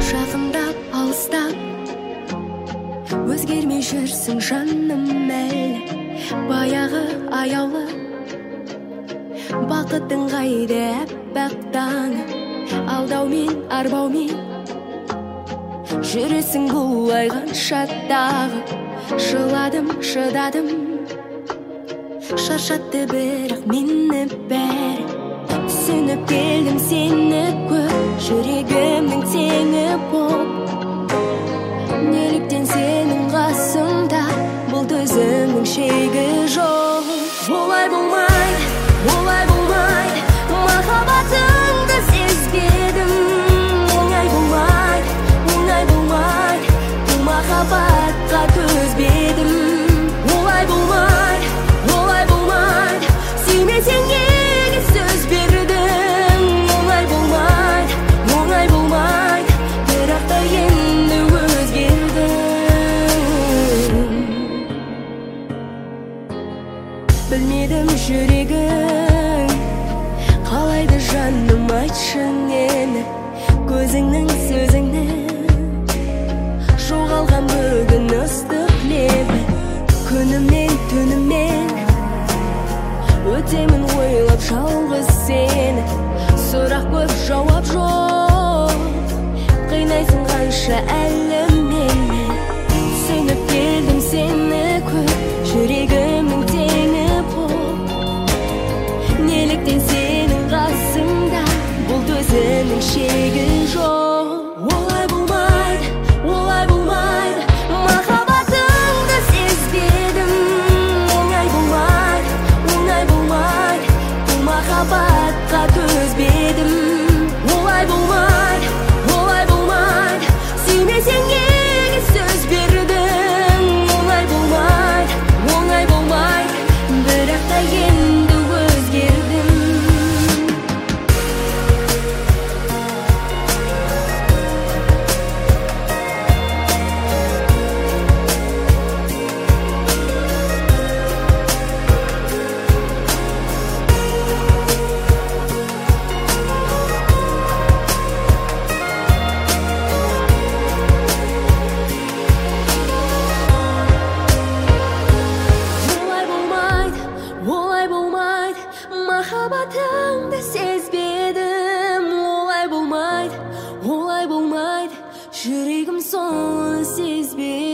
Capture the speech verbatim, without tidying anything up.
жақындап алыстап өзгермей жүрсің жаным әлі баяғы аяулы бақытың қайда аппақ таңы алдаумен арбаумен жүресің бұлай қанша тағы жыладым шыдадым шаршатты бірақ мені бәрі түсініп келдім сені көп жүрегімнің теңі боп неліктен сенің қасымда бұл төзімнің шегі жоқ олай болмайды олай болмайды махаббатыңды сезбедім оңай болмайды оңай болмайды бұл махаббатқа төзбедім олай болмайды олай болмайды сүймесең неге сөз бердің оңай болмайды оңай болмайды бірақ та енді өзгердің білмедім жүрегің қалайды жаным айтшы нені көзіңнің сөзіңнің жоғалған бүгін ыстық лебі күнімнен түнімен өтемін ойлап жалғыз сені сұрақ көп жауап жоқ қинайсың қанша әлі мені түсініп келдім сені көп жүрегімнің теңі боп неліктен сенің қасымда бұл төзімнің шегі жоқ олай болмайды олай болмайды махаббатыңды сезбедім оңай болмайды оңай болмайды бұл махаббатқа төзбедім олай болмайды олай болмайды сүймесең неге сөз бердің оңай болмайды оңай болмайды бірақ та енді өзгердім махаббатыңды сезбедім олай болмайды олай болмайды жүрегім соны сезбеді